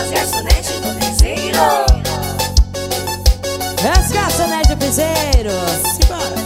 As garçonetes do piseiro. As garçonetes do piseiro. Simbora.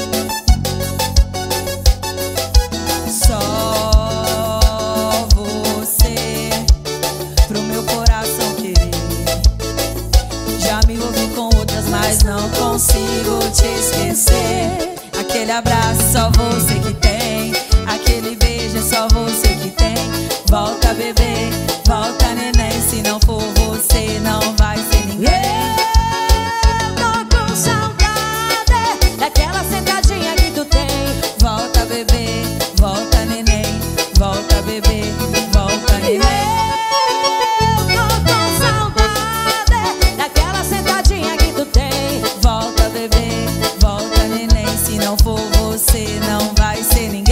Só você pro meu coração querer. Já me envolvi com outras, mas não consigo te esquecer. Aquele abraço só você que tem, aquele beijo é só você que tem. Volta bebê, volta neném, se não for você não vai ser ninguém. Eu tô com saudade daquela sentadinha que tu tem. Volta bebê, volta neném, volta bebê, volta neném. Eu tô com saudade daquela sentadinha que tu tem. Volta bebê, volta neném, se não for você não vai ser ninguém.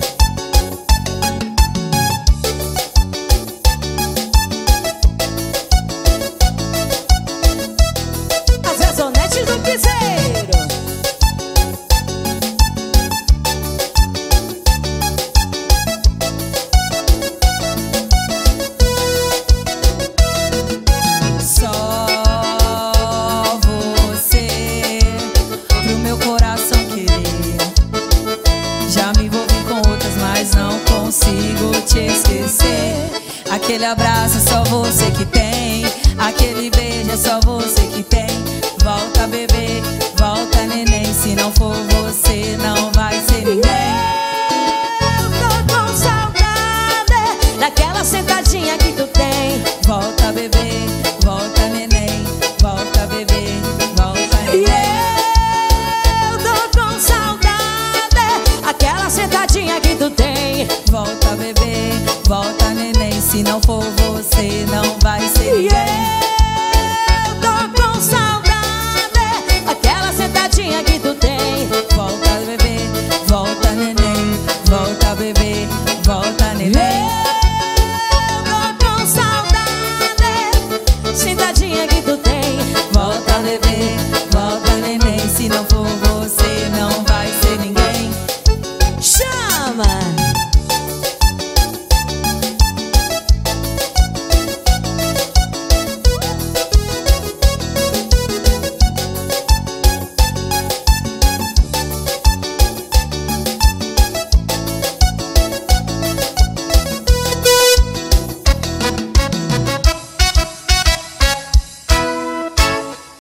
As garçonetes do piseiro. Só você pro meu coração querer. Já me envolvi com outras, mas não consigo te esquecer. Aquele abraço é só você que tem, aquele beijo é só você que tem. Volta bebê, volta neném, se não for você não vai ser ninguém. Eu tô com saudade daquela sentadinha que tu tem. Volta bebê, volta neném, volta bebê, volta neném. Eu tô com saudade aquela sentadinha que tu tem. Volta bebê, volta neném, se não for você não vai ser ninguém. Eu tô com saudade aquela sentadinha que tu tem. Volta bebê, volta neném, volta bebê,